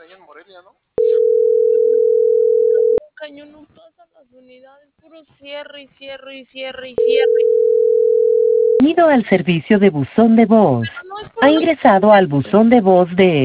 allá en Morelia, ¿no? Cañón no pasan las unidades, puro cierre y cierre y cierre y cierre. Bienvenido al servicio de buzón de voz. Pero no es por Ha una... ingresado al buzón de voz de